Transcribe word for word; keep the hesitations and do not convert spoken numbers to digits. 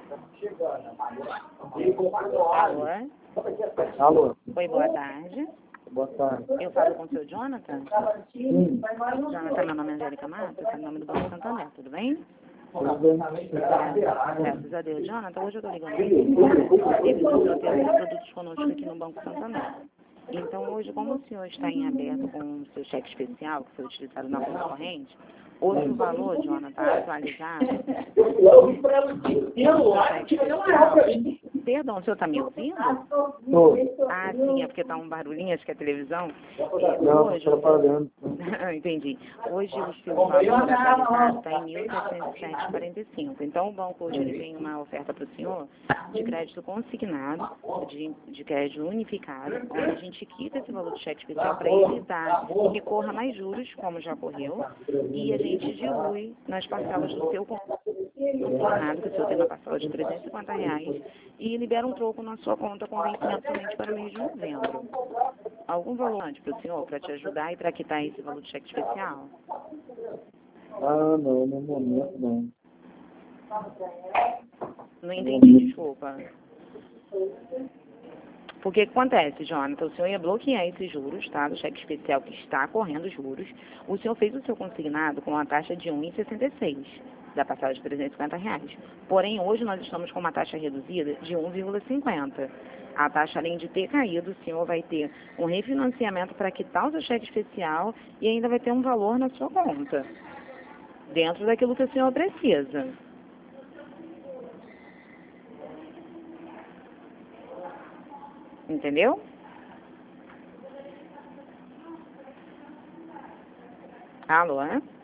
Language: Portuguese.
Alô? Alô? Oi, boa tarde. Boa tarde. Eu falo com o seu Jonathan? Sim. Jonathan, meu nome é Angélica Matos, é o nome do Banco Santander, tudo bem? Tudo bem? Graças a Deus. Jonathan, hoje eu estou ligando aqui. Teve um sorteio de produtos conosco aqui no Banco Santander. Então, hoje, como o senhor está em aberto com o seu cheque especial, que foi utilizado na conta corrente, hoje o valor, Jonathan, atualizado, do cheque especial. Perdão, o senhor está me ouvindo? Tô. Ah, sim, é porque está um barulhinho, acho que é a televisão. É, Não, hoje, tô trabalhando. entendi. Hoje o seu valor atualizado está em mil setecentos e sete vírgula quarenta e cinco. Então o banco hoje ele tem uma oferta para o senhor de crédito consignado, de, de crédito unificado, onde a gente quita esse valor do cheque especial para evitar que corra mais juros, como já correu, e a gente dilui nas parcelas do seu consignado, que o senhor tem uma parcela de trezentos e cinquenta reais, e libera um troco na sua conta com vencimento somente para o mês de novembro. Algum valor antes para o senhor, para te ajudar e para quitar esse valor de cheque especial? Ah, não, no momento não. Não entendi, desculpa. Porque o que acontece, Jonathan? O senhor ia bloquear esses juros, tá? Do cheque especial que está correndo juros. O senhor fez o seu consignado com uma taxa de um vírgula sessenta e seis, da parcela de trezentos e cinquenta reais. Porém, hoje nós estamos com uma taxa reduzida de um vírgula cinquenta. A taxa, além de ter caído, o senhor vai ter um refinanciamento para quitar o seu cheque especial e ainda vai ter um valor na sua conta, dentro daquilo que o senhor precisa. Entendeu? Alô, né?